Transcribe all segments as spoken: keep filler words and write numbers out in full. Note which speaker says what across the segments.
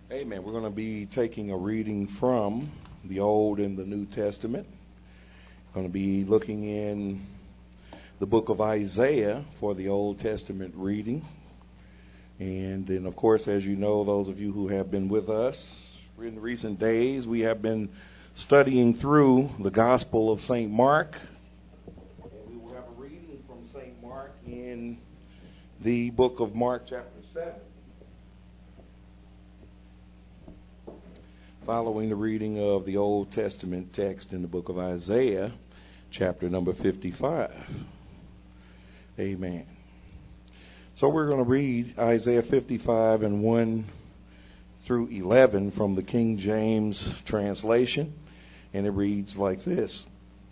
Speaker 1: Amen. We're going to be taking a reading from the Old and the New Testament. Going to be looking in the book of Isaiah for the Old Testament reading. And then, of course, as you know, those of you who have been with us in recent days, we have been studying through the Gospel of Saint Mark. And we will have a reading from Saint Mark in the book of Mark chapter seven. Following the reading of the Old Testament text in the book of Isaiah, chapter number fifty-five. Amen. So we're going to read Isaiah fifty-five and one through eleven from the King James translation, and it reads like this.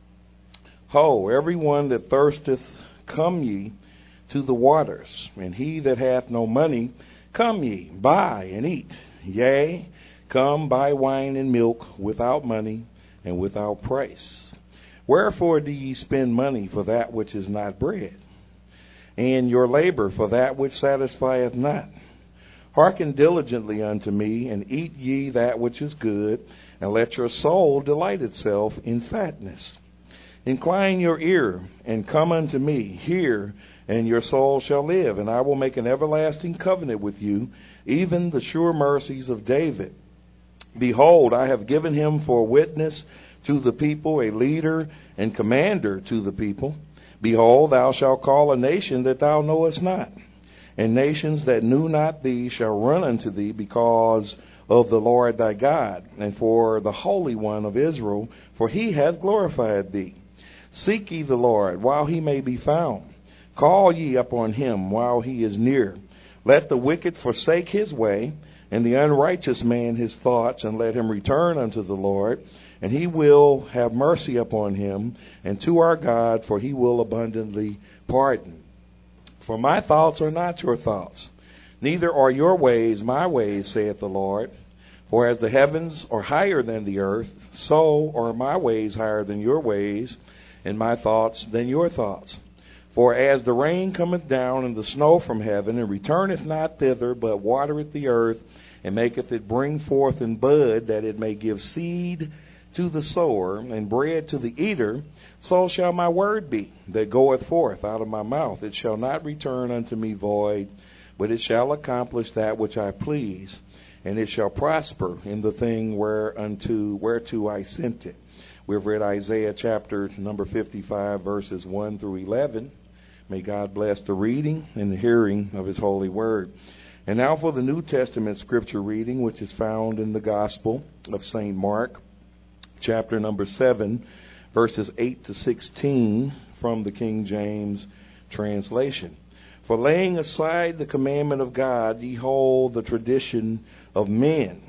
Speaker 1: Ho, everyone that thirsteth, come ye to the waters, and he that hath no money, come ye, buy and eat. Yea, come buy wine and milk without money and without price. Wherefore do ye spend money for that which is not bread, and your labor for that which satisfieth not? Hearken diligently unto me, and eat ye that which is good, and let your soul delight itself in fatness. Incline your ear, and come unto me. Hear, and your soul shall live, and I will make an everlasting covenant with you, even the sure mercies of David. Behold, I have given him for witness to the people, a leader and commander to the people. Behold, thou shalt call a nation that thou knowest not, and nations that knew not thee shall run unto thee because of the Lord thy God, and for the Holy One of Israel, for he hath glorified thee. Seek ye the Lord while he may be found. Call ye upon him while he is near. Let the wicked forsake his way, and the unrighteous man his thoughts, and let him return unto the Lord, and he will have mercy upon him, and to our God, for he will abundantly pardon. For my thoughts are not your thoughts, neither are your ways my ways, saith the Lord. For as the heavens are higher than the earth, so are my ways higher than your ways, and my thoughts than your thoughts. For as the rain cometh down and the snow from heaven, and returneth not thither, but watereth the earth, and maketh it bring forth in bud, that it may give seed to the sower, and bread to the eater, so shall my word be that goeth forth out of my mouth. It shall not return unto me void, but it shall accomplish that which I please, and it shall prosper in the thing whereunto whereto I sent it. We've read Isaiah chapter number fifty-five, verses one through eleven. May God bless the reading and the hearing of his holy word. And now for the New Testament scripture reading, which is found in the Gospel of Saint Mark, chapter number seven, verses eight to sixteen from the King James translation. For laying aside the commandment of God, ye hold the tradition of men,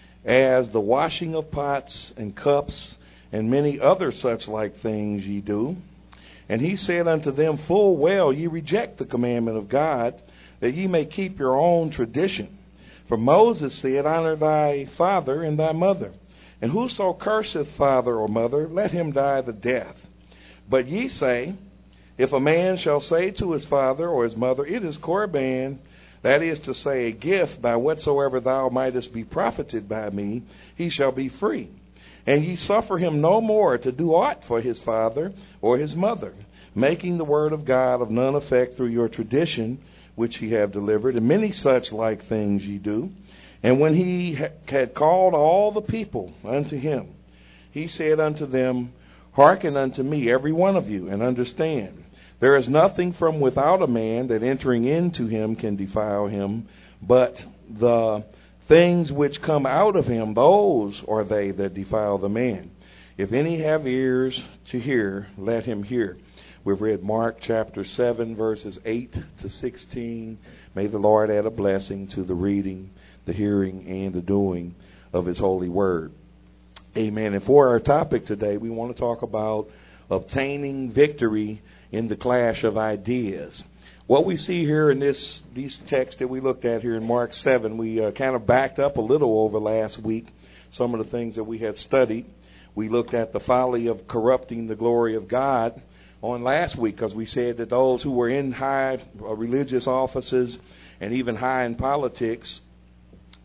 Speaker 1: as the washing of pots and cups, and many other such like things ye do. And he said unto them, full well ye reject the commandment of God, that ye may keep your own tradition. For Moses said, honor thy father and thy mother, and whoso curseth father or mother, let him die the death. But ye say, if a man shall say to his father or his mother, it is Corban, that is to say, a gift by whatsoever thou mightest be profited by me, he shall be free. And ye suffer him no more to do aught for his father or his mother, making the word of God of none effect through your tradition, which ye have delivered, and many such like things ye do. And when he had called all the people unto him, he said unto them, hearken unto me, every one of you, and understand. There is nothing from without a man that entering into him can defile him, but the things which come out of him, those are they that defile the man. If any have ears to hear, let him hear. We've read Mark chapter seven, verses eight to sixteen. May the Lord add a blessing to the reading, the hearing, and the doing of his holy word. Amen. And for our topic today, we want to talk about obtaining victory in the clash of ideas. What we see here in this these texts that we looked at here in Mark seven, we uh, kind of backed up a little over last week, some of the things that we had studied. We looked at the folly of corrupting the glory of God on last week, because we said that those who were in high uh, religious offices and even high in politics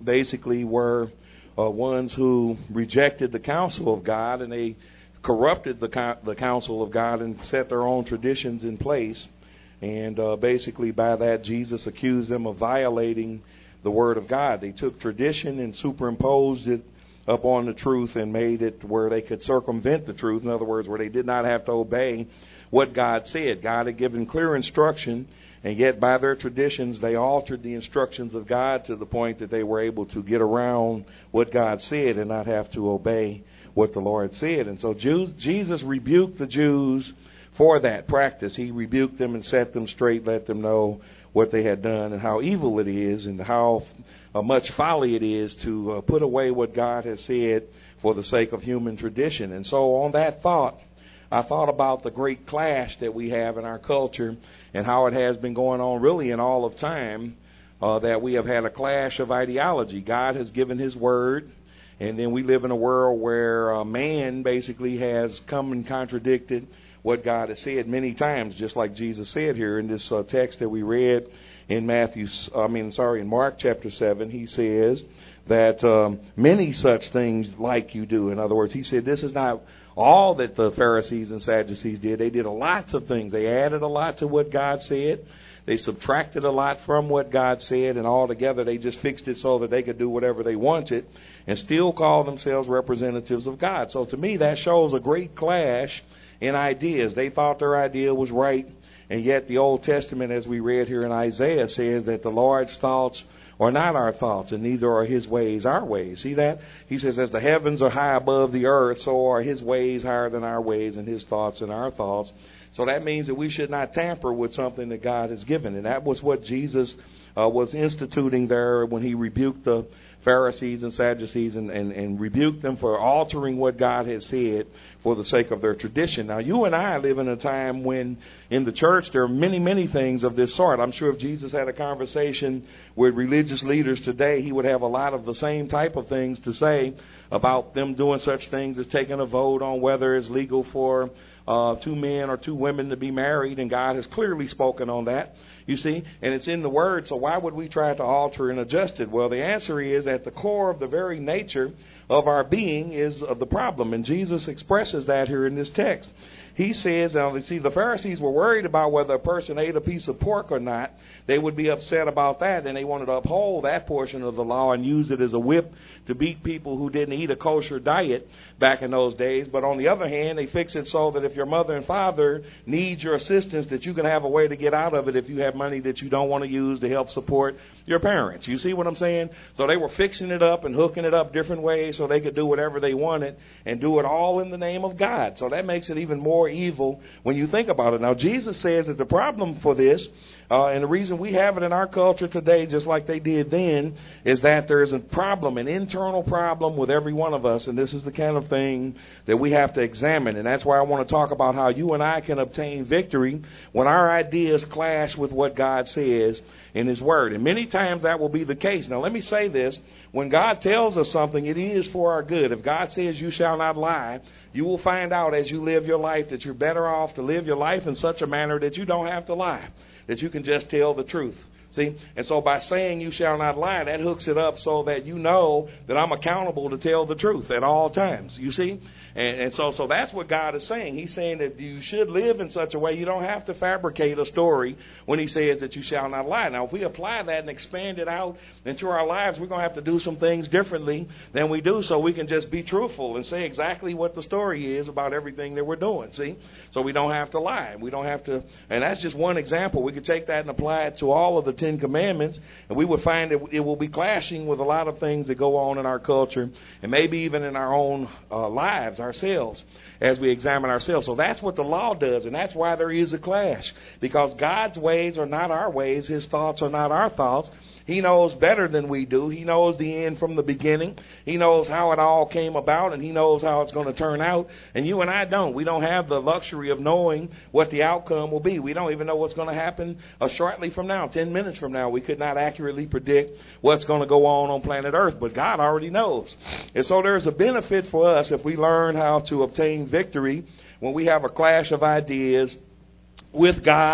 Speaker 1: basically were uh, ones who rejected the counsel of God, and they corrupted the co- the counsel of God and set their own traditions in place. And uh, basically by that, Jesus accused them of violating the Word of God. They took tradition and superimposed it upon the truth and made it where they could circumvent the truth. In other words, where they did not have to obey what God said. God had given clear instruction, and yet by their traditions they altered the instructions of God to the point that they were able to get around what God said and not have to obey what the Lord said. And so Jews, Jesus rebuked the Jews for that practice. He rebuked them and set them straight, let them know what they had done and how evil it is and how uh, much folly it is to uh, put away what God has said for the sake of human tradition. And so on that thought, I thought about the great clash that we have in our culture and how it has been going on really in all of time, uh, that we have had a clash of ideology. God has given His Word, and then we live in a world where uh, man basically has come and contradicted what God has said many times, just like Jesus said here in this uh, text that we read in Matthew, I mean, sorry, in Mark chapter seven. He says that um, many such things like you do. In other words, He said this is not all that the Pharisees and Sadducees did. They did a lots of things. They added a lot to what God said. They subtracted a lot from what God said, and altogether they just fixed it so that they could do whatever they wanted and still call themselves representatives of God. So to me, that shows a great clash in ideas. They thought their idea was right, and yet the Old Testament, as we read here in Isaiah, says that the Lord's thoughts are not our thoughts, and neither are His ways our ways. See that? He says, as the heavens are high above the earth, so are His ways higher than our ways, and His thoughts than our thoughts. So that means that we should not tamper with something that God has given. And that was what Jesus uh, was instituting there when He rebuked the Pharisees and Sadducees and, and, and rebuked them for altering what God has said for the sake of their tradition. Now, you and I live in a time when in the church there are many, many things of this sort. I'm sure if Jesus had a conversation with religious leaders today, He would have a lot of the same type of things to say about them doing such things as taking a vote on whether it's legal for uh, two men or two women to be married, and God has clearly spoken on that. You see, and it's in the Word, so why would we try to alter and adjust it? Well, the answer is at the core of the very nature of our being is of the problem, and Jesus expresses that here in this text. He says, now, you see, the Pharisees were worried about whether a person ate a piece of pork or not. They would be upset about that, and they wanted to uphold that portion of the law and use it as a whip to beat people who didn't eat a kosher diet back in those days. But on the other hand, they fix it so that if your mother and father need your assistance, that you can have a way to get out of it if you have money that you don't want to use to help support your parents. You see what I'm saying? So they were fixing it up and hooking it up different ways so they could do whatever they wanted and do it all in the name of God. So that makes it even more evil when you think about it. Now, Jesus says that the problem for this, uh, and the reason we have it in our culture today, just like they did then, is that there is a problem, an internal problem with every one of us, and this is the kind of thing that we have to examine. And that's why I want to talk about how you and I can obtain victory when our ideas clash with what God says in His Word. And many times that will be the case. Now, let me say this. When God tells us something, it is for our good. If God says you shall not lie, you will find out as you live your life that you're better off to live your life in such a manner that you don't have to lie, that you can just tell the truth. See? And so by saying you shall not lie, that hooks it up so that you know that I'm accountable to tell the truth at all times. You see? And, and so so that's what God is saying. He's saying that you should live in such a way you don't have to fabricate a story when He says that you shall not lie. Now, if we apply that and expand it out into our lives, we're going to have to do some things differently than we do so we can just be truthful and say exactly what the story is about everything that we're doing. See? So we don't have to lie. We don't have to, and that's just one example. We could take that and apply it to all of the Ten Commandments, and we would find that it will be clashing with a lot of things that go on in our culture and maybe even in our own uh, lives ourselves as we examine ourselves. So that's what the law does, and that's why there is a clash, because God's ways are not our ways. His thoughts are not our thoughts. He knows better than we do. He knows the end from the beginning. He knows how it all came about, and He knows how it's going to turn out. And you and I don't. We don't have the luxury of knowing what the outcome will be. We don't even know what's going to happen uh, shortly from now, ten minutes from now. We could not accurately predict what's going to go on on planet Earth, but God already knows. And so there's a benefit for us if we learn how to obtain victory when we have a clash of ideas with God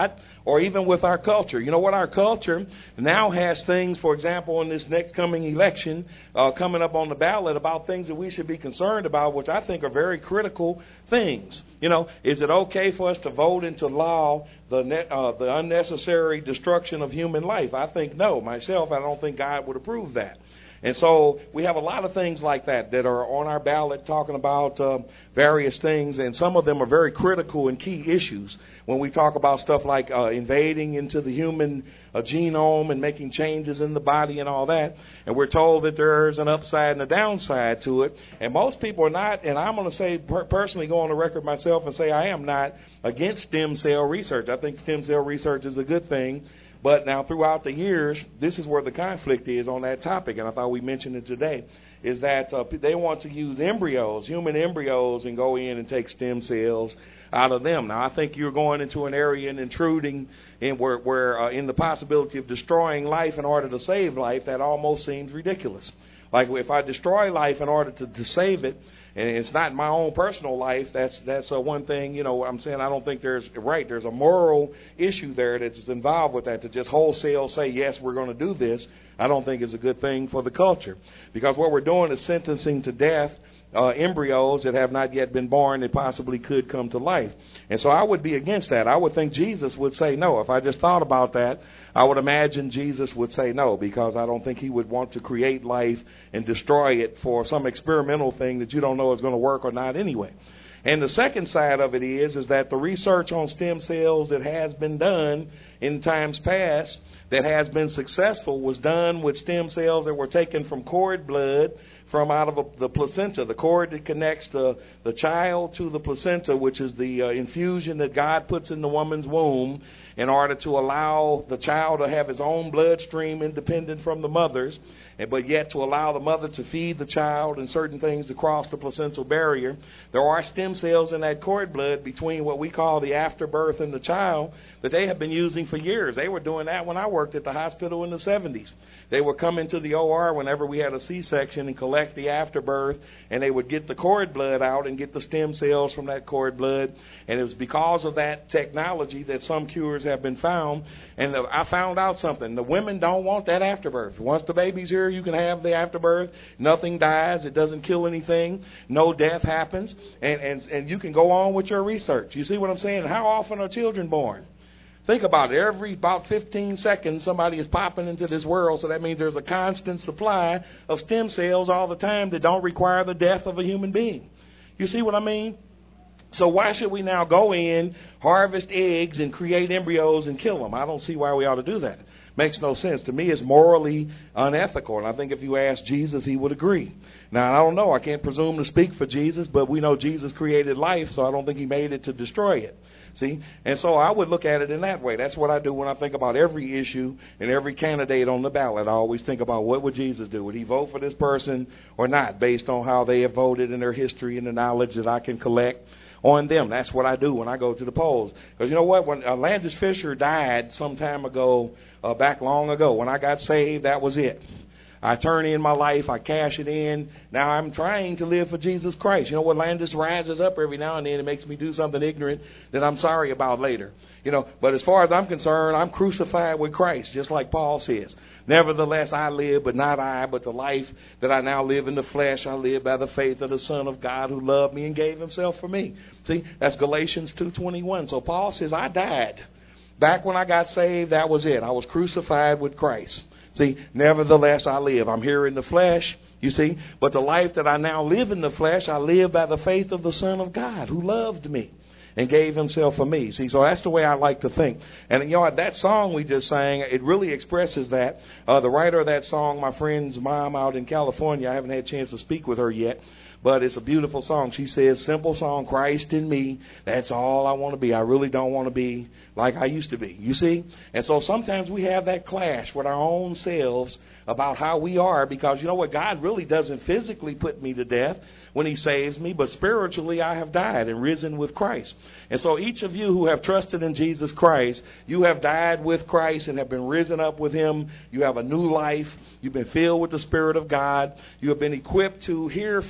Speaker 1: or even with our culture. You know what? Our culture now has things, for example, in this next coming election uh, coming up on the ballot about things that we should be concerned about, which I think are very critical things. You know, is it okay for us to vote into law the net, uh, the unnecessary destruction of human life? I think no. Myself, I don't think God would approve that. And so we have a lot of things like that that are on our ballot talking about uh, various things, and some of them are very critical and key issues when we talk about stuff like uh, invading into the human uh, genome and making changes in the body and all that. And we're told that there's an upside and a downside to it. And most people are not, and I'm going to say per- personally go on the record myself and say I am not against stem cell research. I think stem cell research is a good thing. But now throughout the years, this is where the conflict is on that topic, and I thought we mentioned it today, is that uh, they want to use embryos, human embryos, and go in and take stem cells out of them. Now, I think you're going into an area and intruding in where, where uh, in the possibility of destroying life in order to save life, that almost seems ridiculous. Like if I destroy life in order to, to save it, and it's not my own personal life, that's that's uh, one thing, you know, I'm saying I don't think there's, right, there's a moral issue there that's involved with that, to just wholesale say, yes, we're going to do this, I don't think is a good thing for the culture. Because what we're doing is sentencing to death uh, embryos that have not yet been born that possibly could come to life. And so I would be against that. I would think Jesus would say no. If I just thought about that, I would imagine Jesus would say no, because I don't think he would want to create life and destroy it for some experimental thing that you don't know is going to work or not anyway. And the second side of it is, is that the research on stem cells that has been done in times past that has been successful was done with stem cells that were taken from cord blood from out of a, the placenta, the cord that connects the, the child to the placenta, which is the uh, infusion that God puts in the woman's womb in order to allow the child to have his own bloodstream independent from the mother's, and but yet to allow the mother to feed the child and certain things to cross the placental barrier. There are stem cells in that cord blood between what we call the afterbirth and the child that they have been using for years. They were doing that when I worked at the hospital in the seventies. They would come into the O R whenever we had a C-section and collect the afterbirth, and they would get the cord blood out and get the stem cells from that cord blood. And it was because of that technology that some cures have been found. And the, I found out something. The women don't want that afterbirth. Once the baby's here, you can have the afterbirth. Nothing dies. It doesn't kill anything. No death happens. And, and, and you can go on with your research. You see what I'm saying? How often are children born? Think about it. Every about fifteen seconds, somebody is popping into this world. So that means there's a constant supply of stem cells all the time that don't require the death of a human being. You see what I mean? So why should we now go in, harvest eggs, and create embryos and kill them? I don't see why we ought to do that. Makes no sense. To me, it's morally unethical. And I think if you ask Jesus, he would agree. Now, I don't know. I can't presume to speak for Jesus, but we know Jesus created life, so I don't think he made it to destroy it. See? And so I would look at it in that way. That's what I do when I think about every issue and every candidate on the ballot. I always think about what would Jesus do? Would he vote for this person or not, based on how they have voted and their history and the knowledge that I can collect on them. That's what I do when I go to the polls. Because you know what? When uh, Landis Fisher died some time ago, uh, back long ago, when I got saved, that was it. I turn in my life. I cash it in. Now I'm trying to live for Jesus Christ. You know what? Landis rises up every now and then and makes me do something ignorant that I'm sorry about later. You know, but as far as I'm concerned, I'm crucified with Christ, just like Paul says. Nevertheless, I live, but not I, but the life that I now live in the flesh, I live by the faith of the Son of God who loved me and gave himself for me. See, that's Galatians two twenty-one. So Paul says, I died. Back when I got saved, that was it. I was crucified with Christ. See, nevertheless, I live. I'm here in the flesh, you see. But the life that I now live in the flesh, I live by the faith of the Son of God who loved me and gave himself for me. See, so that's the way I like to think. And, you know, that song we just sang, it really expresses that. Uh, the writer of that song, my friend's mom out in California, I haven't had a chance to speak with her yet, but it's a beautiful song. She says, simple song, Christ in me, that's all I want to be. I really don't want to be like I used to be. You see? And so sometimes we have that clash with our own selves about how we are, because you know what? God really doesn't physically put me to death when he saves me, but spiritually I have died and risen with Christ. And so each of you who have trusted in Jesus Christ, you have died with Christ and have been risen up with him. You have a new life. You've been filled with the Spirit of God. You have been equipped to hear from the Lord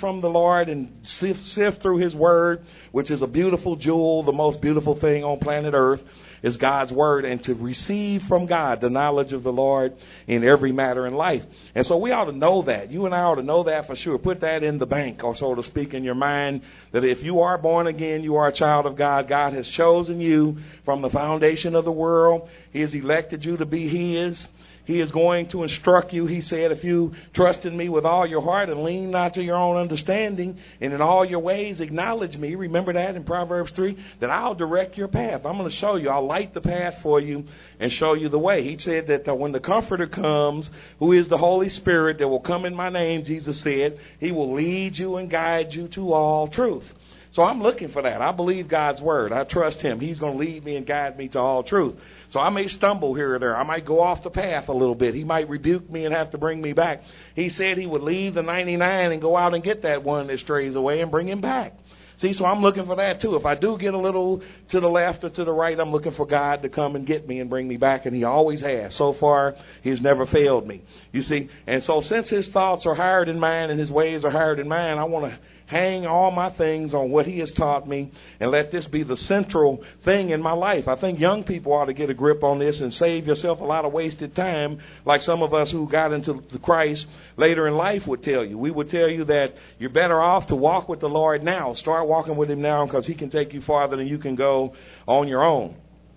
Speaker 1: Lord and sift, sift through his word, which is a beautiful jewel, the most beautiful thing on planet Earth, is God's word, and to receive from God the knowledge of the Lord in every matter in life. And so we ought to know that. You and I ought to know that for sure. Put that in the bank, or so to speak, in your mind, that if you are born again, you are a child of God. God has chosen you from the foundation of the world. He has elected you to be his. He is going to instruct you. He said, if you trust in me with all your heart and lean not to your own understanding, and in all your ways acknowledge me. Remember that in Proverbs three, that I'll direct your path. I'm going to show you. I'll light the path for you and show you the way. He said that uh, when the Comforter comes, who is the Holy Spirit that will come in my name, Jesus said, he will lead you and guide you to all truth. So I'm looking for that. I believe God's word. I trust him. He's going to lead me and guide me to all truth. So I may stumble here or there. I might go off the path a little bit. He might rebuke me and have to bring me back. He said he would leave the ninety-nine and go out and get that one that strays away and bring him back. See, so I'm looking for that too. If I do get a little to the left or to the right, I'm looking for God to come and get me and bring me back. And he always has. So far, he's never failed me. You see, and so since his thoughts are higher than mine and his ways are higher than mine, I want to hang all my things on what he has taught me and let this be the central thing in my life. I think young people ought to get a grip on this and save yourself a lot of wasted time, like some of us who got into the Christ later in life would tell you. We would tell you that you're better off to walk with the Lord now. Start walking with him now, because he can take you farther than you can go on your own.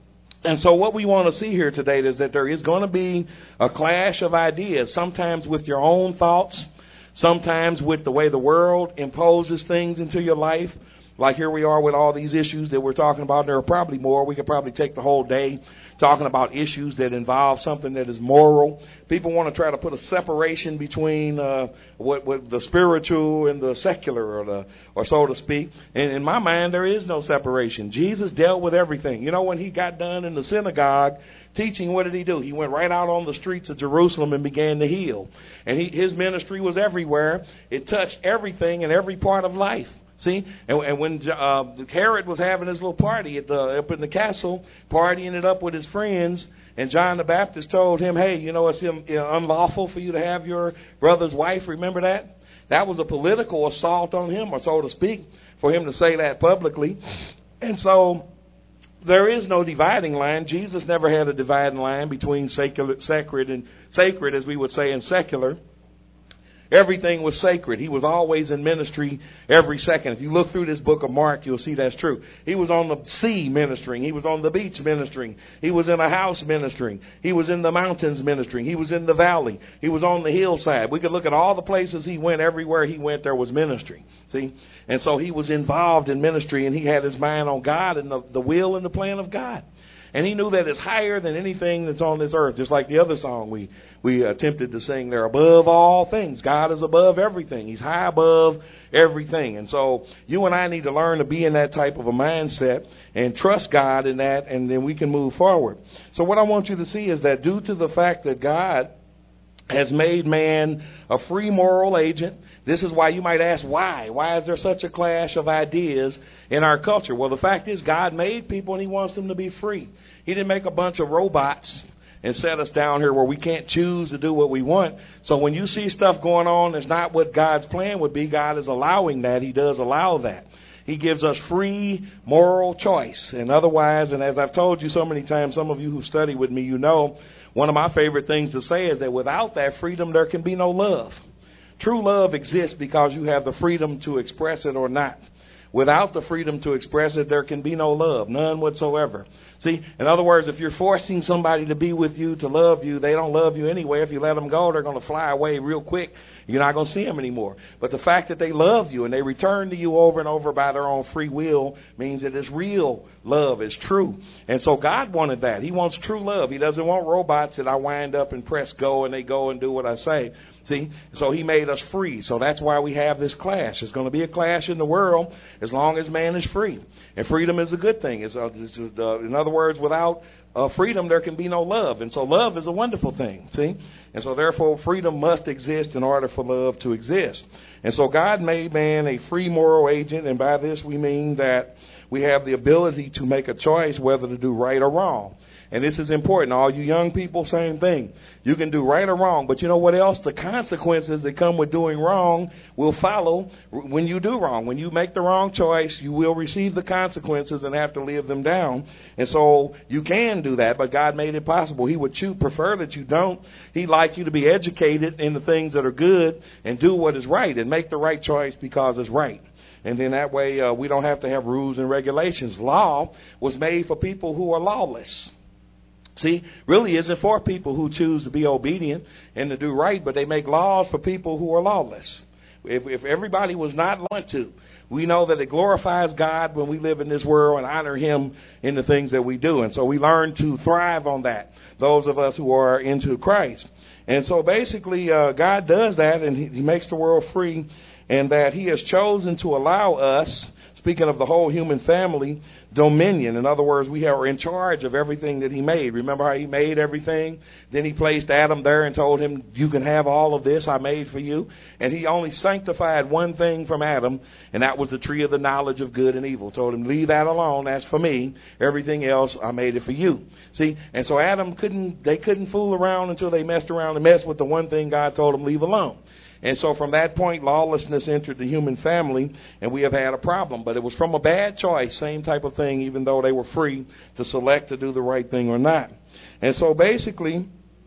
Speaker 1: And so what we want to see here today is that there is going to be a clash of ideas, sometimes with your own thoughts, sometimes with the way the world imposes things into your life. Like here we are with all these issues that we're talking about. There are probably more. We could probably take the whole day talking about issues that involve something that is moral. People want to try to put a separation between uh, what, what the spiritual and the secular, or, the, or so to speak. And in my mind, there is no separation. Jesus dealt with everything. You know, when he got done in the synagogue teaching, what did he do? He went right out on the streets of Jerusalem and began to heal. And he, his ministry was everywhere. It touched everything in every part of life. See, and, and when uh, Herod was having his little party at the up in the castle, partying it up with his friends, and John the Baptist told him, hey, you know, it's un- unlawful for you to have your brother's wife. Remember that? That was a political assault on him, or so to speak, for him to say that publicly. And so there is no dividing line. Jesus never had a dividing line between secular, sacred and sacred, as we would say, and secular. Everything was sacred. He was always in ministry every second. If you look through this book of Mark, you'll see that's true. He was on the sea ministering. He was on the beach ministering. He was in a house ministering. He was in the mountains ministering. He was in the valley. He was on the hillside. We could look at all the places he went. Everywhere he went, there was ministry. See? And so he was involved in ministry, and he had his mind on God and the, the will and the plan of God. And he knew that it's higher than anything that's on this earth. Just like the other song we, we attempted to sing there. Above all things. God is above everything. He's high above everything. And so you and I need to learn to be in that type of a mindset and trust God in that, and then we can move forward. So what I want you to see is that due to the fact that God has made man a free moral agent, this is why you might ask, why? Why is there such a clash of ideas in our culture? Well, the fact is God made people and he wants them to be free. He didn't make a bunch of robots and set us down here where we can't choose to do what we want. So when you see stuff going on that's not what God's plan would be, God is allowing that. He does allow that. He gives us free moral choice. And otherwise, and as I've told you so many times, some of you who study with me, you know, one of my favorite things to say is that without that freedom, there can be no love. True love exists because you have the freedom to express it or not. Without the freedom to express it, there can be no love, none whatsoever. See, in other words, if you're forcing somebody to be with you, to love you, they don't love you anyway. If you let them go, they're going to fly away real quick. You're not going to see them anymore. But the fact that they love you and they return to you over and over by their own free will means that it's real love. It's true. And so God wanted that. He wants true love. He doesn't want robots that I wind up and press go and they go and do what I say. See, so he made us free. So that's why we have this clash. There's going to be a clash in the world as long as man is free. And freedom is a good thing. It's, uh, it's, uh, in other words, without uh, freedom, there can be no love. And so love is a wonderful thing. See, and so therefore freedom must exist in order for love to exist. And so God made man a free moral agent. And by this we mean that we have the ability to make a choice whether to do right or wrong. And this is important. All you young people, same thing. You can do right or wrong, but you know what else? The consequences that come with doing wrong will follow when you do wrong. When you make the wrong choice, you will receive the consequences and have to live them down. And so you can do that, but God made it possible. He would choose, prefer that you don't. He'd like you to be educated in the things that are good and do what is right and make the right choice because it's right. And then that way uh, we don't have to have rules and regulations. Law was made for people who are lawless. See, really isn't for people who choose to be obedient and to do right, but they make laws for people who are lawless. If, if everybody was not want to, we know that it glorifies God when we live in this world and honor him in the things that we do. And so we learn to thrive on that, those of us who are into Christ. And so basically uh, God does that, and he, he makes the world free, and that he has chosen to allow us, speaking of the whole human family, dominion. In other words, we are in charge of everything that he made. Remember how he made everything? Then he placed Adam there and told him, you can have all of this I made for you. And he only sanctified one thing from Adam, and that was the tree of the knowledge of good and evil. Told him, leave that alone. That's for me. Everything else, I made it for you. See, and so Adam couldn't, they couldn't fool around until they messed around and messed with the one thing God told them, leave alone. And so from that point, lawlessness entered the human family, and we have had a problem. But it was from a bad choice, same type of thing, even though they were free to select to do the right thing or not. And so basically,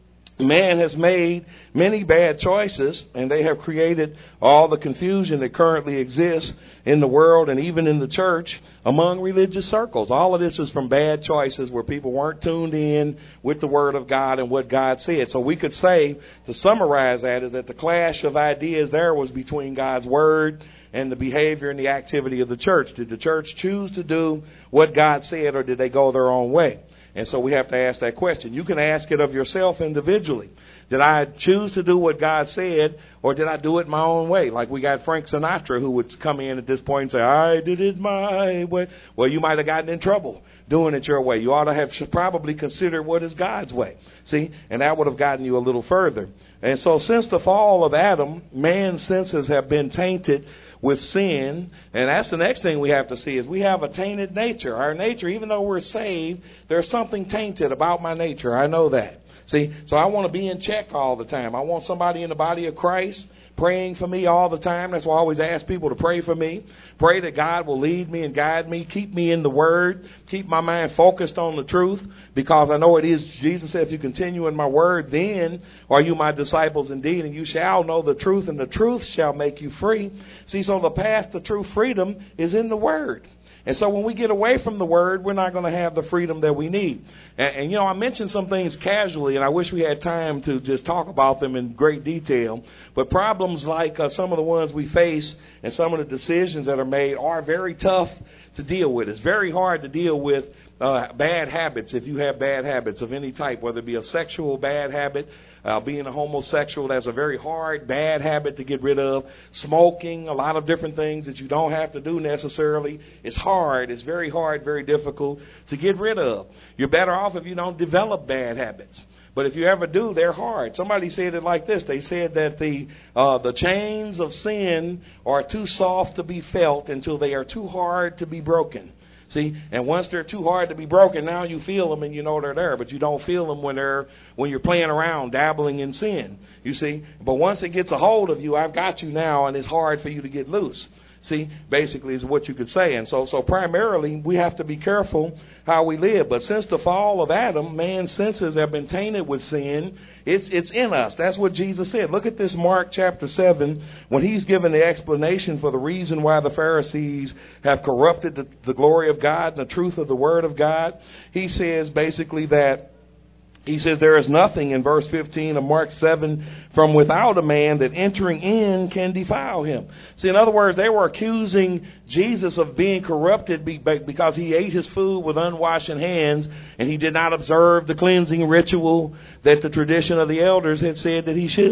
Speaker 1: man has made many bad choices, and they have created all the confusion that currently exists in the world and even in the church among religious circles. All of this is from bad choices where people weren't tuned in with the Word of God and what God said. So we could say, to summarize that, is that the clash of ideas there was between God's Word and the behavior and the activity of the church. Did the church choose to do what God said, or did they go their own way? And so we have to ask that question. You can ask it of yourself individually. Did I choose to do what God said, or did I do it my own way? Like we got Frank Sinatra, who would come in at this point and say, I did it my way. Well, you might have gotten in trouble doing it your way. You ought to have should probably consider what is God's way. See, and that would have gotten you a little further. And so since the fall of Adam, man's senses have been tainted with sin. And that's the next thing we have to see, is we have a tainted nature. Our nature, even though we're saved, there's something tainted about my nature. I know that. See, so I want to be in check all the time. I want somebody in the body of Christ praying for me all the time. That's why I always ask people to pray for me. Pray that God will lead me and guide me. Keep me in the Word. Keep my mind focused on the truth, because I know it is. Jesus said, if you continue in my Word, then are you my disciples indeed, and you shall know the truth, and the truth shall make you free. See, so the path to true freedom is in the Word. And so when we get away from the Word, we're not going to have the freedom that we need. And, and, you know, I mentioned some things casually, and I wish we had time to just talk about them in great detail. But problems like uh, some of the ones we face and some of the decisions that are made are very tough to deal with. It's very hard to deal with uh, bad habits, if you have bad habits of any type, whether it be a sexual bad habit, Uh, being a homosexual, that's a very hard, bad habit to get rid of. Smoking, a lot of different things that you don't have to do necessarily. It's hard. It's very hard, very difficult to get rid of. You're better off if you don't develop bad habits. But if you ever do, they're hard. Somebody said it like this. They said that the uh, the chains of sin are too soft to be felt until they are too hard to be broken. See, and once they're too hard to be broken, now you feel them and you know they're there, but you don't feel them when they're when you're playing around, dabbling in sin. You see, but once it gets a hold of you, I've got you now, and it's hard for you to get loose. See, basically is what you could say. And so, so primarily, we have to be careful how we live. But since the fall of Adam, man's senses have been tainted with sin. It's it's in us. That's what Jesus said. Look at this Mark chapter seven, when he's given the explanation for the reason why the Pharisees have corrupted the, the glory of God and the truth of the Word of God. He says basically that, he says there is nothing in verse fifteen of Mark seven from without a man that entering in can defile him. See, in other words, they were accusing Jesus of being corrupted because he ate his food with unwashed hands and he did not observe the cleansing ritual that the tradition of the elders had said that he should.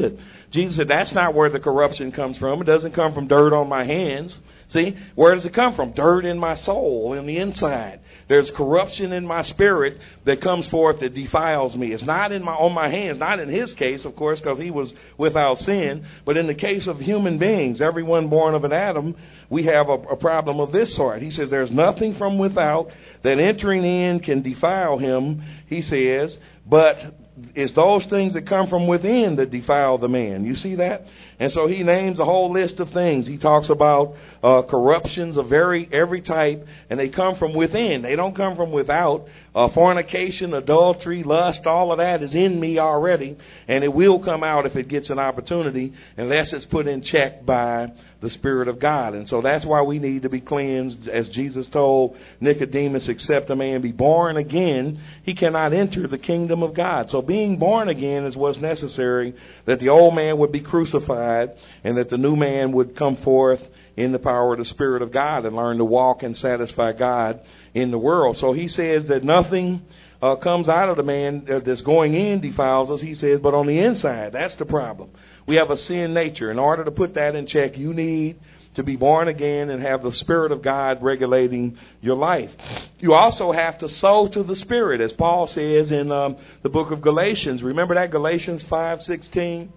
Speaker 1: Jesus said, that's not where the corruption comes from. It doesn't come from dirt on my hands. See, where does it come from? Dirt in my soul, in the inside. There's corruption in my spirit that comes forth that defiles me. It's not in my on my hands, not in his case, of course, because he was without sin. But in the case of human beings, everyone born of an Adam, we have a, a problem of this sort. He says there's nothing from without that entering in can defile him, he says, but it's those things that come from within that defile the man. You see that? And so he names a whole list of things. He talks about uh, corruptions of very every type, and they come from within. They don't come from without. Uh, fornication, adultery, lust, all of that is in me already, and it will come out if it gets an opportunity, unless it's put in check by the Spirit of God. And so that's why we need to be cleansed. As Jesus told Nicodemus, except a man be born again, he cannot enter the kingdom of God. So being born again is what's necessary, that the old man would be crucified and that the new man would come forth in the power of the Spirit of God and learn to walk and satisfy God in the world. So he says that nothing uh, comes out of the man that's going in defiles us, he says, but on the inside, that's the problem. We have a sin nature. In order to put that in check, you need to be born again and have the Spirit of God regulating your life. You also have to sow to the Spirit, as Paul says in um, the book of Galatians. Remember that, Galatians five sixteen?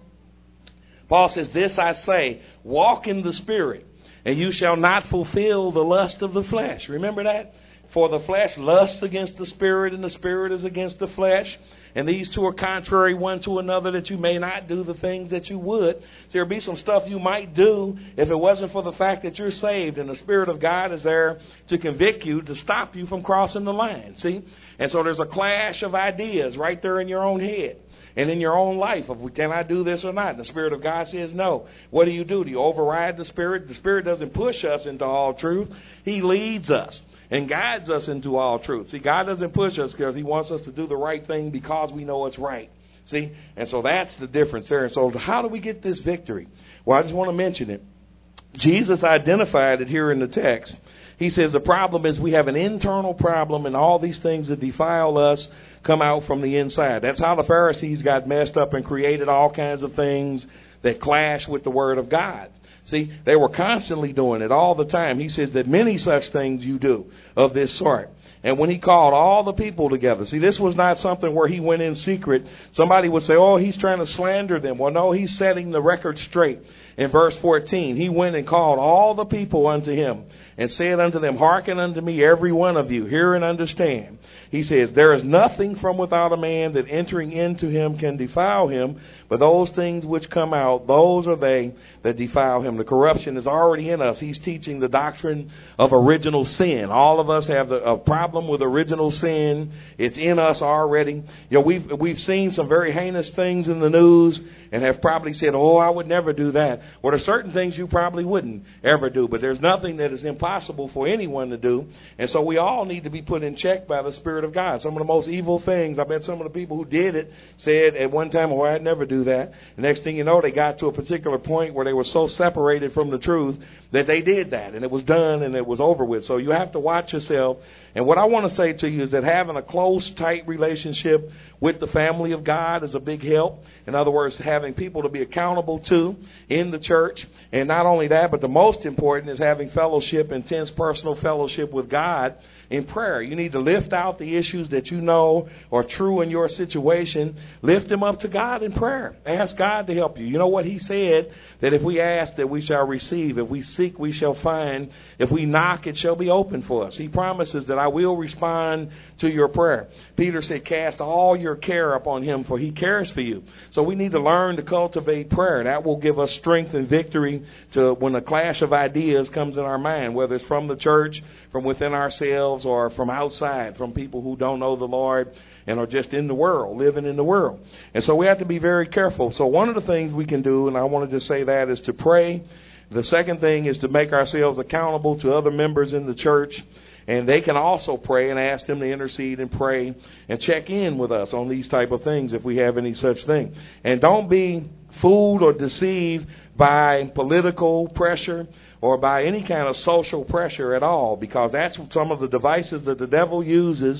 Speaker 1: Paul says, this I say, walk in the Spirit, and you shall not fulfill the lust of the flesh. Remember that? For the flesh lusts against the Spirit, and the Spirit is against the flesh. And these two are contrary one to another, that you may not do the things that you would. So there'll be some stuff you might do if it wasn't for the fact that you're saved. And the Spirit of God is there to convict you, to stop you from crossing the line. See? And so there's a clash of ideas right there in your own head and in your own life of, can I do this or not? And the Spirit of God says no. What do you do? Do you override the Spirit? The Spirit doesn't push us into all truth. He leads us and guides us into all truth. See, God doesn't push us because he wants us to do the right thing because we know it's right. See? And so that's the difference there. And so how do we get this victory? Well, I just want to mention it. Jesus identified it here in the text. He says the problem is we have an internal problem, and all these things that defile us come out from the inside. That's how the Pharisees got messed up and created all kinds of things that clash with the Word of God. See, they were constantly doing it all the time. He says that many such things you do of this sort. And when he called all the people together, see, this was not something where he went in secret. Somebody would say, oh, he's trying to slander them. Well, no, he's setting the record straight. In verse fourteen, he went and called all the people unto him and said unto them, hearken unto me, every one of you, hear and understand. He says, there is nothing from without a man that entering into him can defile him, but those things which come out, those are they that defile him. The corruption is already in us. He's teaching the doctrine of original sin. All of us have the, a problem with original sin. It's in us already. You know, we've we've seen some very heinous things in the news and have probably said, oh, I would never do that. Well, there's certain things you probably wouldn't ever do, but there's nothing that is impossible for anyone to do. And so we all need to be put in check by the Spirit of God. Some of the most evil things, I bet some of the people who did it said at one time, oh, I'd never do that. The next thing you know, they got to a particular point where they were so separated from the truth that they did that, and it was done and it was over with. So you have to watch yourself. And what I want to say to you is that having a close, tight relationship with the family of God is a big help. In other words, having people to be accountable to in the church. And not only that, but the most important is having fellowship, intense personal fellowship with God in prayer. You need to lift out the issues that you know are true in your situation. Lift them up to God in prayer. Ask God to help you. You know what he said? That if we ask, that we shall receive. If we seek, we shall find. If we knock, it shall be open for us. He promises that I will respond to your prayer. Peter said, cast all your care upon him, for he cares for you. So we need to learn to cultivate prayer. That will give us strength and victory to when a clash of ideas comes in our mind, whether it's from the church, from within ourselves, or from outside, from people who don't know the Lord and are just in the world, living in the world. And so we have to be very careful. So one of the things we can do, and I want to just say that, is to pray. The second thing is to make ourselves accountable to other members in the church. And they can also pray and ask them to intercede and pray and check in with us on these type of things if we have any such thing. And don't be fooled or deceived by political pressure or by any kind of social pressure at all, because that's some of the devices that the devil uses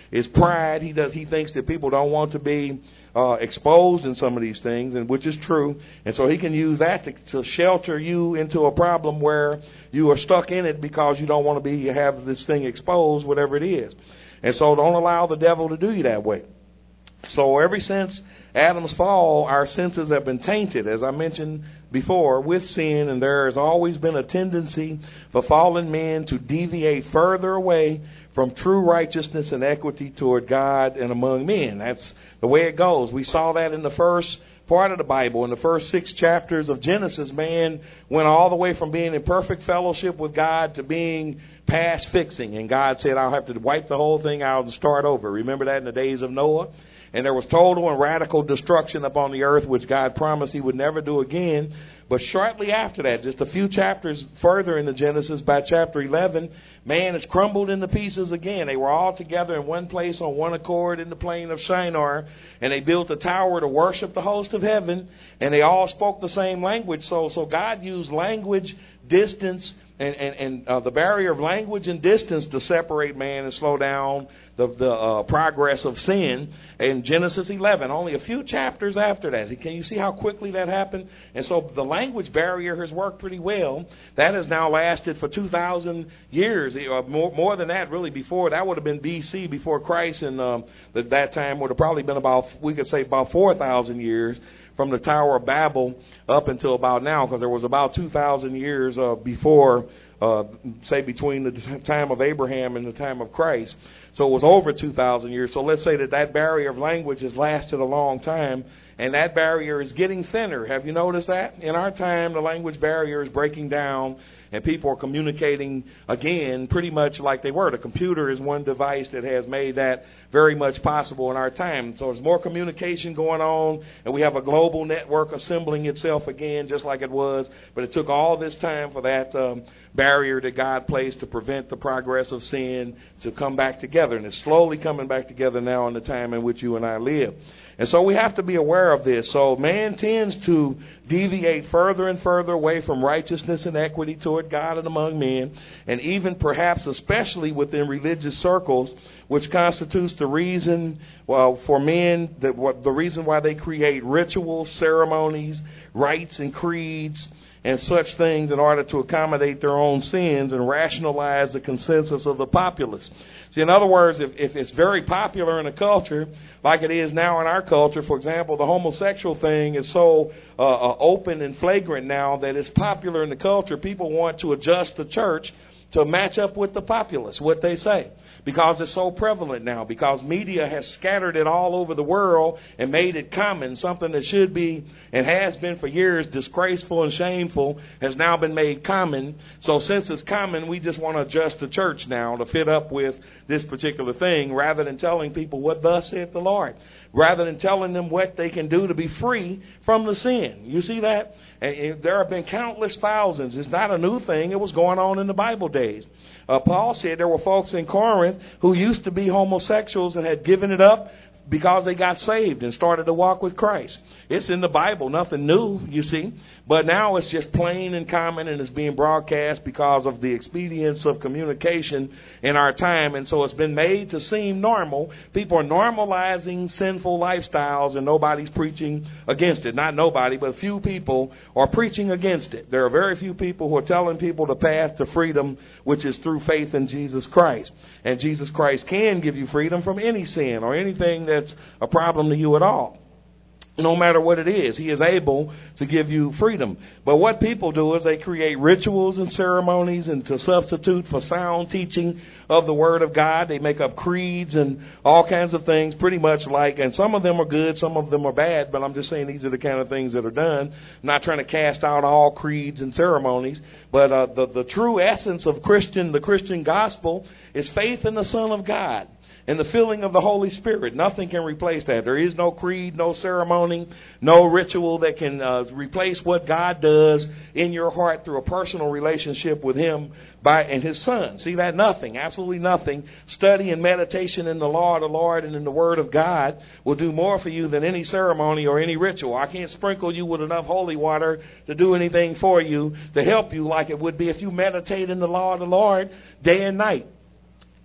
Speaker 1: is pride. He does. He thinks that people don't want to be uh, exposed in some of these things, and which is true. And so he can use that to, to shelter you into a problem where you are stuck in it because you don't want to be have this thing exposed, whatever it is. And so don't allow the devil to do you that way. So ever since Adam's fall, our senses have been tainted, as I mentioned before, with sin, and there has always been a tendency for fallen men to deviate further away from true righteousness and equity toward God and among men. That's the way it goes. We saw that in the first part of the Bible. In the first six chapters of Genesis, man went all the way from being in perfect fellowship with God to being past fixing. And God said, I'll have to wipe the whole thing out and start over. Remember that in the days of Noah? And there was total and radical destruction upon the earth, which God promised he would never do again. But shortly after that, just a few chapters further in the Genesis, by chapter eleven, man has crumbled into pieces again. They were all together in one place on one accord in the plain of Shinar, and they built a tower to worship the host of heaven, and they all spoke the same language. So, so God used language, distance, and, and, and uh, the barrier of language and distance to separate man and slow down the, the uh, progress of sin. In Genesis eleven, only a few chapters after that. Can you see how quickly that happened? And so the language barrier has worked pretty well. That has now lasted for two thousand years, uh, more, more than that really before. That would have been B C, before Christ, and um, that, that time would have probably been about, we could say about four thousand years. From the Tower of Babel up until about now, because there was about two thousand years uh, before, uh, say, between the time of Abraham and the time of Christ. So it was over two thousand years. So let's say that that barrier of language has lasted a long time, and that barrier is getting thinner. Have you noticed that? In our time, the language barrier is breaking down, and people are communicating again pretty much like they were. The computer is one device that has made that very much possible in our time. So there's more communication going on, and we have a global network assembling itself again just like it was. But it took all this time for that um, barrier that God placed to prevent the progress of sin to come back together. And it's slowly coming back together now in the time in which you and I live. And so we have to be aware of this. So man tends to deviate further and further away from righteousness and equity toward God and among men, and even perhaps especially within religious circles, which constitutes the reason, well, for men, that what the reason why they create rituals, ceremonies, rites, and creeds, and such things in order to accommodate their own sins and rationalize the consensus of the populace. See, in other words, if, if it's very popular in a culture, like it is now in our culture, for example, the homosexual thing is so uh, uh, open and flagrant now that it's popular in the culture, people want to adjust the church to match up with the populace, what they say. Because it's so prevalent now, because media has scattered it all over the world and made it common. Something that should be and has been for years disgraceful and shameful has now been made common. So since it's common, we just want to adjust the church now to fit up with this particular thing, rather than telling people what thus saith the Lord, rather than telling them what they can do to be free from the sin. You see that? And there have been countless thousands. It's not a new thing. It was going on in the Bible days. Uh, Paul said there were folks in Corinth who used to be homosexuals and had given it up because they got saved and started to walk with Christ. It's in the Bible, nothing new, you see. But now it's just plain and common, and it's being broadcast because of the expedience of communication in our time. And so it's been made to seem normal. People are normalizing sinful lifestyles, and nobody's preaching against it. Not nobody, but a few people are preaching against it. There are very few people who are telling people the path to freedom, which is through faith in Jesus Christ. And Jesus Christ can give you freedom from any sin or anything that's a problem to you at all. No matter what it is, he is able to give you freedom. But what people do is they create rituals and ceremonies, and to substitute for sound teaching of the Word of God, they make up creeds and all kinds of things, pretty much like, and some of them are good, some of them are bad, but I'm just saying these are the kind of things that are done. I'm not trying to cast out all creeds and ceremonies, but uh, the, the true essence of Christian, the Christian gospel, is faith in the Son of God and the filling of the Holy Spirit. Nothing can replace that. There is no creed, no ceremony, no ritual that can uh, replace what God does in your heart through a personal relationship with Him by and His Son. See that? Nothing, absolutely nothing. Study and meditation in the law of the Lord and in the Word of God will do more for you than any ceremony or any ritual. I can't sprinkle you with enough holy water to do anything for you, to help you like it would be if you meditate in the law of the Lord day and night.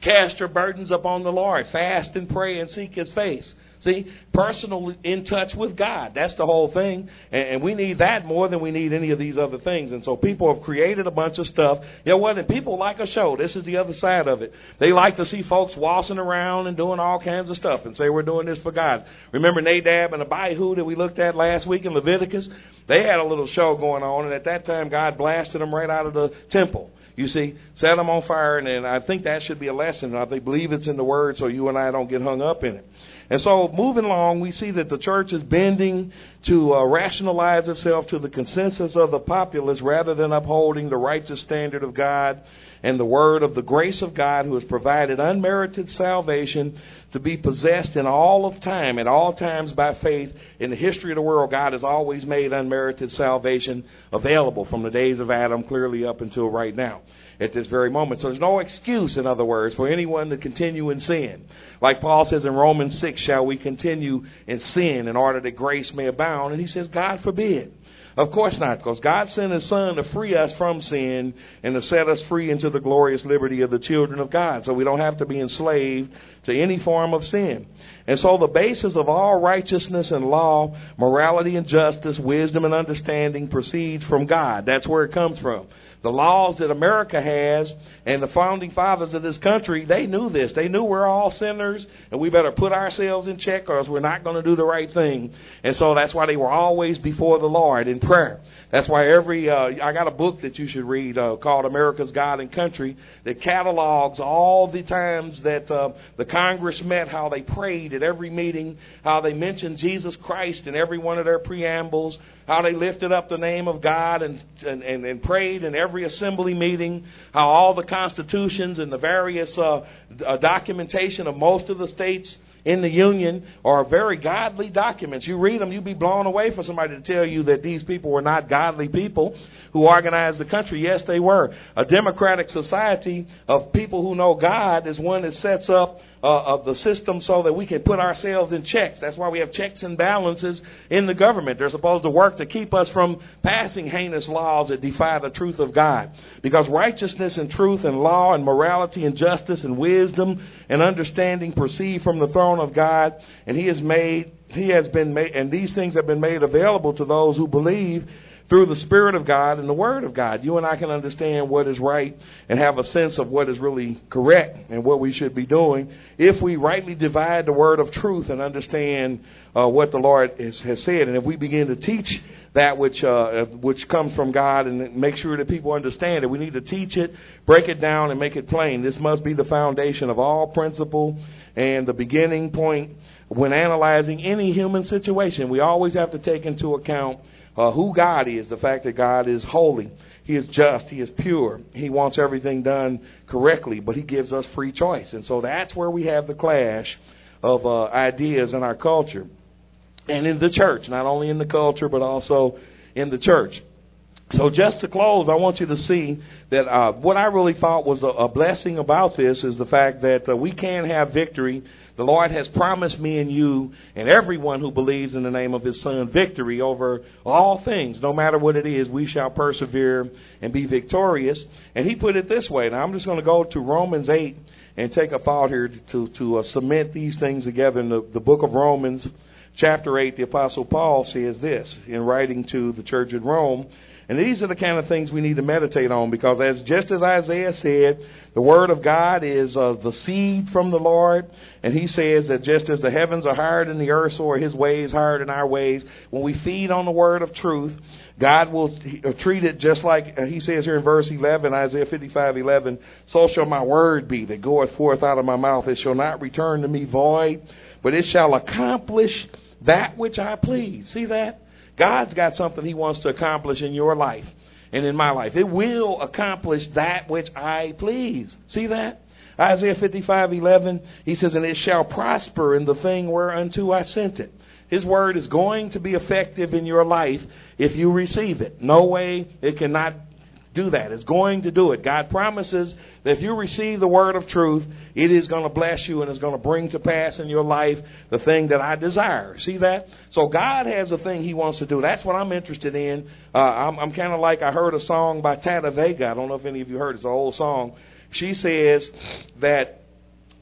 Speaker 1: Cast your burdens upon the Lord. Fast and pray and seek his face. See, personal in touch with God. That's the whole thing. And, and we need that more than we need any of these other things. And so people have created a bunch of stuff. You know what? And people like a show. This is the other side of it. They like to see folks waltzing around and doing all kinds of stuff and say we're doing this for God. Remember Nadab and Abihu that we looked at last week in Leviticus? They had a little show going on, and at that time God blasted them right out of the temple. You see, set them on fire, and, and I think that should be a lesson. I believe it's in the Word so you and I don't get hung up in it. And so moving along, we see that the church is bending to uh, rationalize itself to the consensus of the populace rather than upholding the righteous standard of God and the word of the grace of God, who has provided unmerited salvation to be possessed in all of time, at all times by faith. In the history of the world, God has always made unmerited salvation available from the days of Adam clearly up until right now, at this very moment. So there's no excuse, in other words, for anyone to continue in sin. Like Paul says in Romans six, shall we continue in sin in order that grace may abound? And he says, God forbid. Of course not, because God sent his son to free us from sin and to set us free into the glorious liberty of the children of God. So we don't have to be enslaved to any form of sin. And so the basis of all righteousness and law, morality and justice, wisdom and understanding proceeds from God. That's where it comes from. The laws that America has and the founding fathers of this country, they knew this. They knew we're all sinners and we better put ourselves in check or else we're not going to do the right thing. And so that's why they were always before the Lord in prayer. That's why every, uh, I got a book that you should read uh, called America's God and Country that catalogs all the times that uh, the Congress met, how they prayed at every meeting, how they mentioned Jesus Christ in every one of their preambles, how they lifted up the name of God and, and, and, and prayed in every assembly meeting, how all the constitutions and the various uh, uh, documentation of most of the states in the Union are very godly documents. You read them, you'd be blown away for somebody to tell you that these people were not godly people who organized the country. Yes, they were. A democratic society of people who know God is one that sets up uh, of the system so that we can put ourselves in checks. That's why we have checks and balances in the government. They're supposed to work to keep us from passing heinous laws that defy the truth of God. Because righteousness and truth and law and morality and justice and wisdom and understanding proceed from the throne of God, and he has made he has been made and these things have been made available to those who believe through the Spirit of God and the Word of God. You and I can understand what is right and have a sense of what is really correct and what we should be doing if we rightly divide the word of truth and understand uh, what the Lord is, has said. And if we begin to teach that which uh, which comes from God and make sure that people understand it, we need to teach it, break it down, and make it plain. This must be the foundation of all principle and the beginning point when analyzing any human situation. We always have to take into account Uh, who God is, the fact that God is holy, he is just, he is pure, he wants everything done correctly, but he gives us free choice. And so that's where we have the clash of uh, ideas in our culture and in the church, not only in the culture, but also in the church. So just to close, I want you to see that uh, what I really thought was a, a blessing about this is the fact that uh, we can have victory. The Lord has promised me and you and everyone who believes in the name of his son victory over all things. No matter what it is, we shall persevere and be victorious. And he put it this way. Now I'm just going to go to Romans eight and take a thought here to, to uh, cement these things together. In the, the book of Romans, chapter eight, the Apostle Paul says this in writing to the church at Rome. And these are the kind of things we need to meditate on, because as just as Isaiah said, the word of God is uh, the seed from the Lord. And he says that just as the heavens are higher than the earth, so are his ways higher than our ways. When we feed on the word of truth, God will treat it just like he says here in verse eleven, Isaiah fifty-five eleven, so shall my word be that goeth forth out of my mouth. It shall not return to me void, but it shall accomplish that which I please. See that? God's got something he wants to accomplish in your life and in my life. It will accomplish that which I please. See that? Isaiah fifty-five eleven, he says, and it shall prosper in the thing whereunto I sent it. His word is going to be effective in your life if you receive it. No way it cannot do that. It's going to do it. God promises that if you receive the word of truth, it is going to bless you and it's going to bring to pass in your life the thing that I desire. See that? So God has a thing he wants to do. That's what I'm interested in. Uh, I'm, I'm kind of like, I heard a song by Tata Vega. I don't know if any of you heard it. It's an old song. She says that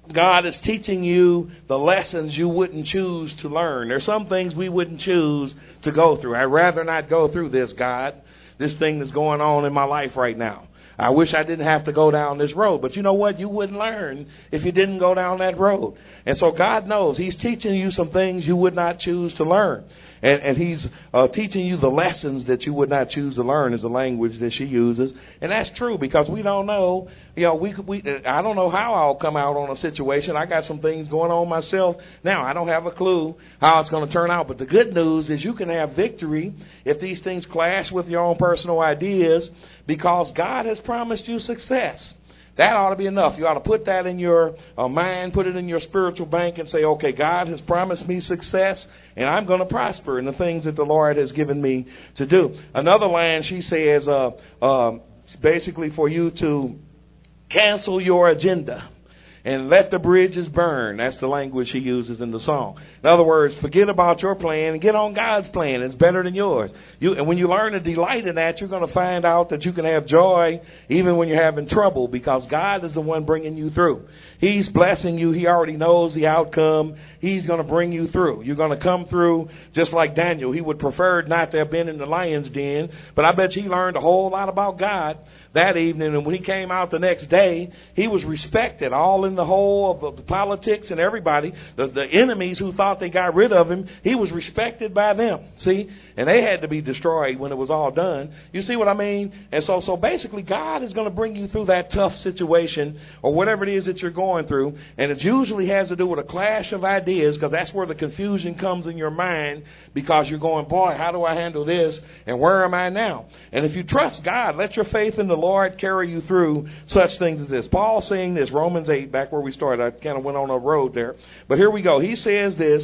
Speaker 1: God is teaching you the lessons you wouldn't choose to learn. There's some things we wouldn't choose to go through. I'd rather not go through this, God, this thing that's going on in my life right now. I wish I didn't have to go down this road. But you know what? You wouldn't learn if you didn't go down that road. And so God knows He's teaching you some things you would not choose to learn. And, and He's uh, teaching you the lessons that you would not choose to learn is the language that she uses. And that's true because we don't know. You know, we, we I don't know how I'll come out on a situation. I got some things going on myself now. I don't have a clue how it's going to turn out. But the good news is you can have victory if these things clash with your own personal ideas because God has promised you success. That ought to be enough. You ought to put that in your uh, mind, put it in your spiritual bank and say, okay, God has promised me success and I'm going to prosper in the things that the Lord has given me to do. Another line she says, uh, uh, basically for you to cancel your agenda and let the bridges burn. That's the language she uses in the song. In other words, forget about your plan and get on God's plan. It's better than yours. You, and when you learn to delight in that, you're going to find out that you can have joy even when you're having trouble because God is the one bringing you through. He's blessing you. He already knows the outcome. He's going to bring you through. You're going to come through just like Daniel. He would prefer not to have been in the lion's den, but I bet you he learned a whole lot about God that evening. And when he came out the next day, he was respected all in the whole of the politics and everybody. The, the enemies who thought they got rid of him, he was respected by them. See? And they had to be destroyed when it was all done. You see what I mean? And so, so basically, God is going to bring you through that tough situation or whatever it is that you're going through. And it usually has to do with a clash of ideas because that's where the confusion comes in your mind because you're going, boy, how do I handle this? And where am I now? And if you trust God, let your faith in the Lord carry you through such things as this. Paul's saying this, Romans eight, back where we started. I kind of went on a road there. But here we go. He says this,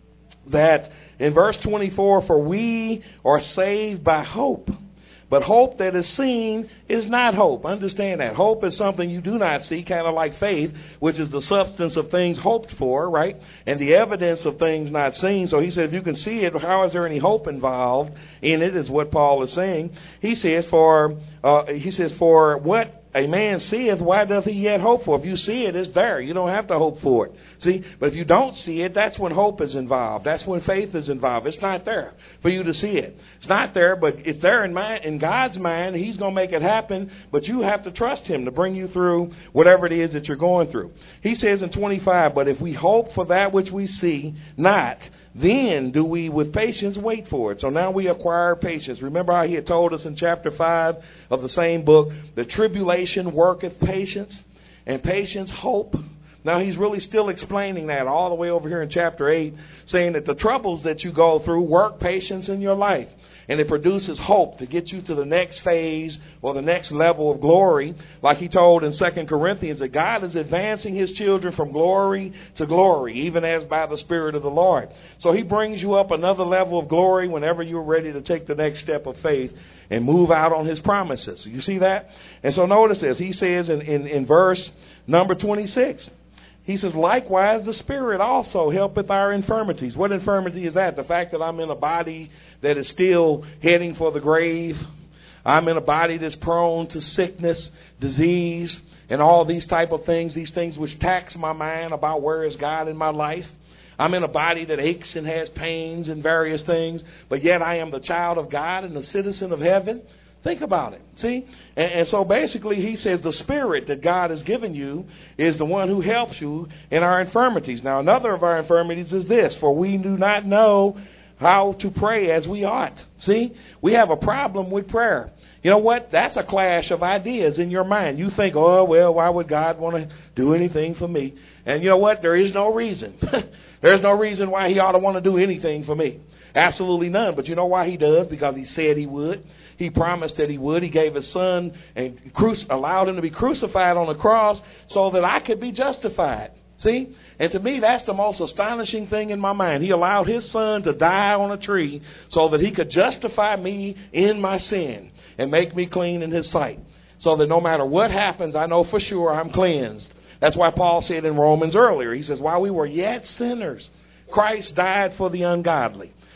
Speaker 1: that in verse twenty-four, for we are saved by hope. But hope that is seen is not hope. Understand that. Hope is something you do not see, kind of like faith, which is the substance of things hoped for, right? And the evidence of things not seen. So he said, if you can see it, how is there any hope involved in it, is what Paul is saying. He says, for, uh, he says, for what a man seeth, why doth he yet hope for? If you see it, it's there. You don't have to hope for it. See, but if you don't see it, that's when hope is involved. That's when faith is involved. It's not there for you to see it. It's not there, but it's there in mind, in God's mind. He's going to make it happen, but you have to trust Him to bring you through whatever it is that you're going through. He says in twenty-five, but if we hope for that which we see not, then do we with patience wait for it. So now we acquire patience. Remember how he had told us in chapter five of the same book, the tribulation worketh patience, and patience hope. Now he's really still explaining that all the way over here in chapter eight, saying that the troubles that you go through work patience in your life. And it produces hope to get you to the next phase or the next level of glory. Like he told in Second Corinthians that God is advancing His children from glory to glory, even as by the Spirit of the Lord. So He brings you up another level of glory whenever you're ready to take the next step of faith and move out on His promises. You see that? And so notice this. He says in, in, in verse number twenty-six, he says, likewise, the Spirit also helpeth our infirmities. What infirmity is that? The fact that I'm in a body that is still heading for the grave. I'm in a body that's prone to sickness, disease, and all these type of things. These things which tax my mind about where is God in my life. I'm in a body that aches and has pains and various things. But yet I am the child of God and the citizen of heaven. Think about it. See? And, and so basically he says the Spirit that God has given you is the one who helps you in our infirmities. Now another of our infirmities is this, for we do not know how to pray as we ought. See? We have a problem with prayer. You know what? That's a clash of ideas in your mind. You think, oh, well, why would God want to do anything for me? And you know what? There is no reason. There's no reason why He ought to want to do anything for me. Absolutely none. But you know why He does? Because He said He would. He promised that He would. He gave His Son and cru- allowed Him to be crucified on the cross so that I could be justified. See? And to me, that's the most astonishing thing in my mind. He allowed His Son to die on a tree so that He could justify me in my sin and make me clean in His sight. So that no matter what happens, I know for sure I'm cleansed. That's why Paul said in Romans earlier, he says, while we were yet sinners, Christ died for the ungodly.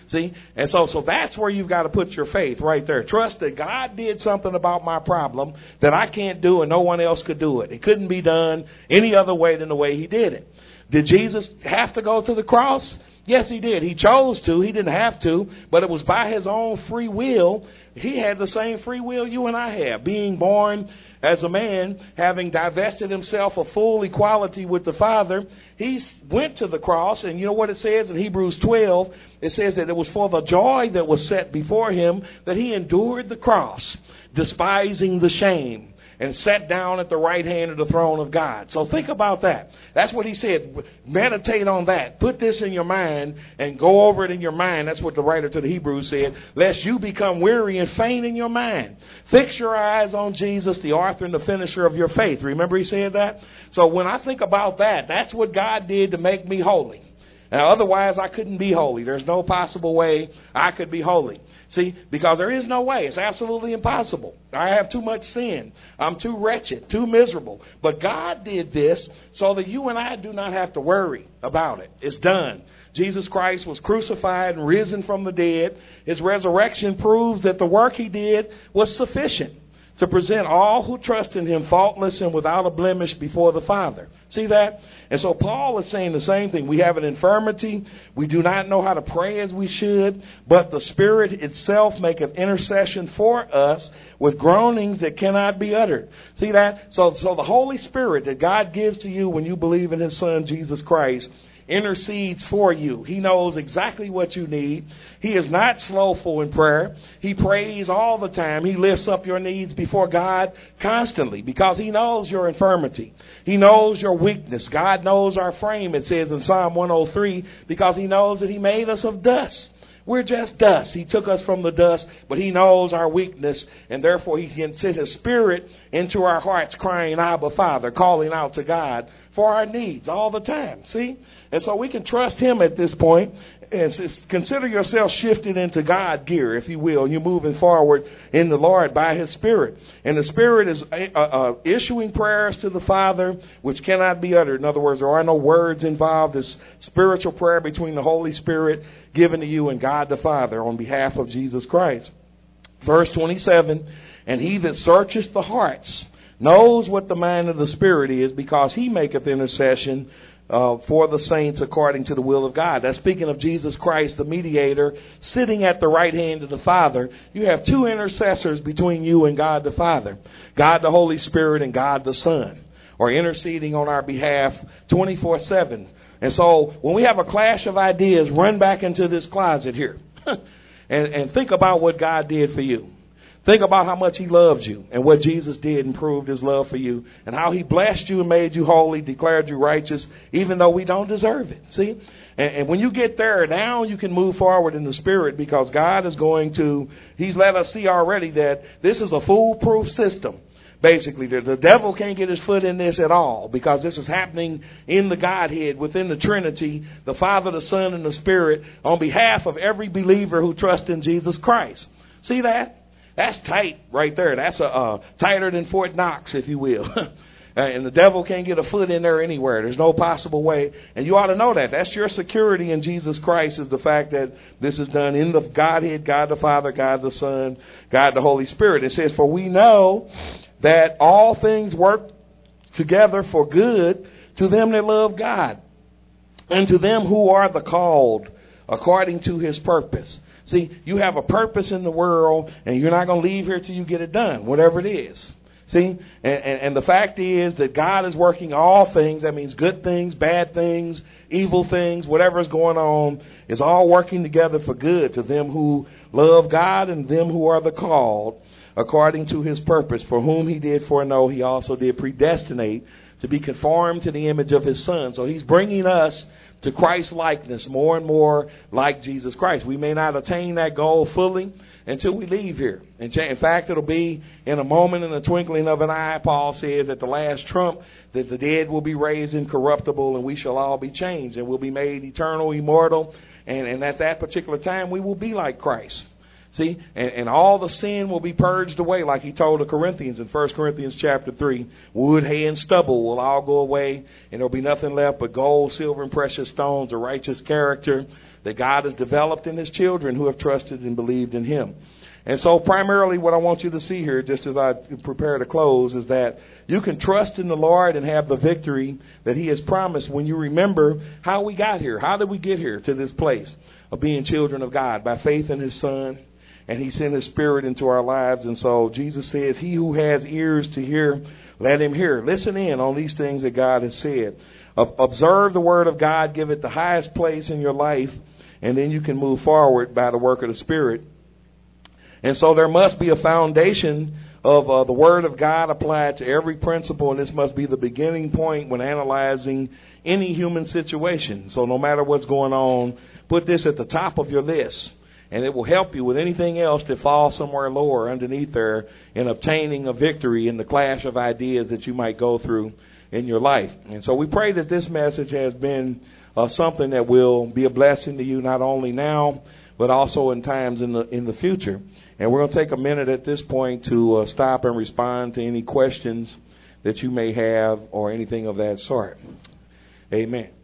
Speaker 1: See? And so, so that's where you've got to put your faith right there. Trust that God did something about my problem that I can't do and no one else could do it. It couldn't be done any other way than the way he did it. Did Jesus have to go to the cross? Yes, he did. He chose to. He didn't have to, but it was by his own free will. He had the same free will you and I have, being born as a man, having divested himself of full equality with the Father. He went to the cross, and you know what it says in Hebrews twelve? It says that it was for the joy that was set before him that he endured the cross, despising the shame, and sat down at the right hand of the throne of God. So think about that. That's what he said. Meditate on that. Put this in your mind and go over it in your mind. That's what the writer to the Hebrews said. Lest you become weary and faint in your mind. Fix your eyes on Jesus, the author and the finisher of your faith. Remember he said that? So when I think about that, that's what God did to make me holy. Now, otherwise, I couldn't be holy. There's no possible way I could be holy. See, because there is no way. It's absolutely impossible. I have too much sin. I'm too wretched, too miserable. But God did this so that you and I do not have to worry about it. It's done. Jesus Christ was crucified and risen from the dead. His resurrection proves that the work he did was sufficient to present all who trust in him faultless and without a blemish before the Father. See that? And so Paul is saying the same thing. We have an infirmity. We do not know how to pray as we should, but the Spirit itself maketh intercession for us with groanings that cannot be uttered. See that? So, so the Holy Spirit that God gives to you when you believe in his Son, Jesus Christ, intercedes for you. He knows exactly what you need. He is not slowful in prayer. He prays all the time. He lifts up your needs before God constantly because he knows your infirmity. He knows your weakness. God knows our frame, it says in Psalm one oh three, because he knows that he made us of dust. We're just dust. He took us from the dust, but he knows our weakness, and therefore he can send his Spirit into our hearts crying, Abba, Father, calling out to God for our needs all the time. See? And so we can trust him at this point and consider yourself shifted into God gear, if you will. You're moving forward in the Lord by his Spirit. And the Spirit is uh, uh, issuing prayers to the Father which cannot be uttered. In other words, there are no words involved. It's spiritual prayer between the Holy Spirit given to you and God the Father on behalf of Jesus Christ. Verse twenty-seven, and he that searcheth the hearts knows what the mind of the Spirit is, because he maketh intercession uh, for the saints according to the will of God. That's speaking of Jesus Christ, the mediator, sitting at the right hand of the Father. You have two intercessors between you and God the Father, God the Holy Spirit and God the Son, are interceding on our behalf twenty-four seven. And so when we have a clash of ideas, run back into this closet here and, and think about what God did for you. Think about how much he loved you and what Jesus did and proved his love for you, and how he blessed you and made you holy, declared you righteous, even though we don't deserve it. See? And, and when you get there, now you can move forward in the Spirit, because God is going to, he's let us see already that this is a foolproof system. Basically, the, the devil can't get his foot in this at all, because this is happening in the Godhead, within the Trinity, the Father, the Son, and the Spirit, on behalf of every believer who trusts in Jesus Christ. See that? That's tight right there. That's a, uh, tighter than Fort Knox, if you will. And the devil can't get a foot in there anywhere. There's no possible way. And you ought to know that. That's your security in Jesus Christ, is the fact that this is done in the Godhead, God the Father, God the Son, God the Holy Spirit. It says, for we know that all things work together for good to them that love God, and to them who are the called according to his purpose. See, you have a purpose in the world, and you're not going to leave here till you get it done, whatever it is. See, and, and, and the fact is that God is working all things. That means good things, bad things, evil things, whatever is going on is all working together for good to them who love God and them who are the called according to his purpose, for whom he did foreknow, he also did predestinate to be conformed to the image of his Son. So he's bringing us to Christ's likeness, more and more like Jesus Christ. We may not attain that goal fully until we leave here. In fact, it'll be in a moment, in the twinkling of an eye. Paul says at the last trump that the dead will be raised incorruptible, and we shall all be changed, and we'll be made eternal, immortal. And, and at that particular time, we will be like Christ. See, and, and all the sin will be purged away, like he told the Corinthians in First Corinthians chapter three. Wood, hay, and stubble will all go away, and there'll be nothing left but gold, silver, and precious stones, a righteous character that God has developed in his children who have trusted and believed in him. And so primarily what I want you to see here, just as I prepare to close, is that you can trust in the Lord and have the victory that he has promised when you remember how we got here. How did we get here to this place of being children of God? By faith in his Son. And he sent his Spirit into our lives. And so Jesus says, he who has ears to hear, let him hear. Listen in on these things that God has said. Observe the word of God. Give it the highest place in your life. And then you can move forward by the work of the Spirit. And so there must be a foundation of uh, the word of God applied to every principle. And this must be the beginning point when analyzing any human situation. So no matter what's going on, put this at the top of your list. And it will help you with anything else that falls somewhere lower underneath there in obtaining a victory in the clash of ideas that you might go through in your life. And so we pray that this message has been uh, something that will be a blessing to you, not only now, but also in times in the in the future. And we're going to take a minute at this point to uh, stop and respond to any questions that you may have or anything of that sort. Amen.